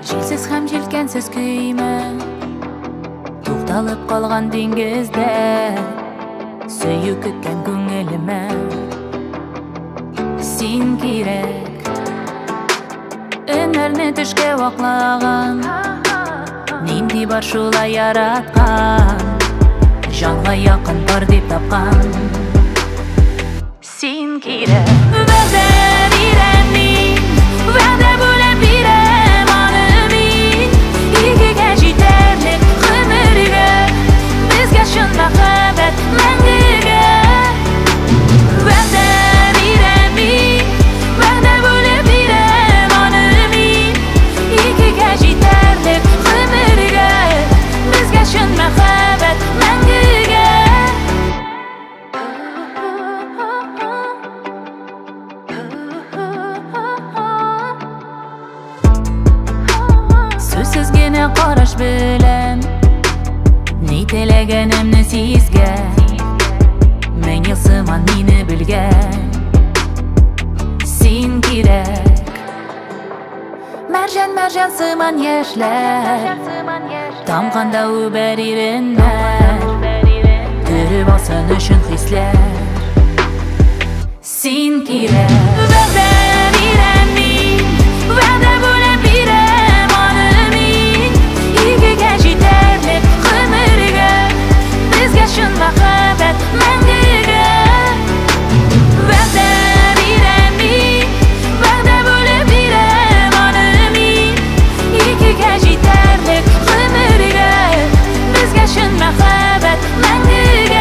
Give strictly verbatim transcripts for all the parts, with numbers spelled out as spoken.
Желсіз һәм желкенсіз күйме, тоқталып қалған деңгізде, сөйі күткен көңіліме сен керек. Өмірні түшке вақлаған, нендей бар шулай яратқан, жанға яқын бар деп тапқан сен керек. Вәде берем мен, вәде бөліп берем аны мен, екіге жетерлік ғұмырға, бізге шын махаббат мәңгіге. Вәде берем мен, вәде бөліп берем аны мен, екіге жетерлік ғұмырға, бізге шын махаббат мәңгіге. Сөзсіз генә қараш білем, не теләгенімні сезген, мен елсыман мені білген сен керек. Мәржан мәржан сыман яшьләр, тамғанда үбәр иреннәр, түріп алсын үшін хисләр сен керек. Вәде берем мен, вәде бөліп берем аны мен, екіге жетерлік ғұмырға, бізге шын махаббат мәңгіге. Вәде берем мен, вәде бөліп берем аны мен, екіге жетерлік ғұмырға, бізге шын махаббат мәңгіге.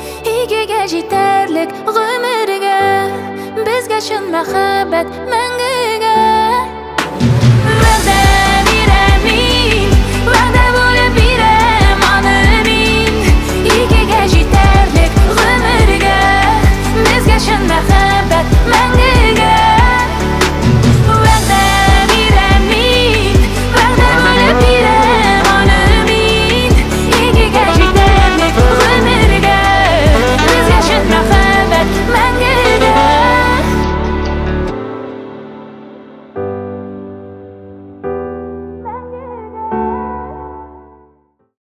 Жетерлік ғұмырға, бізге шын махаббат мәңгі.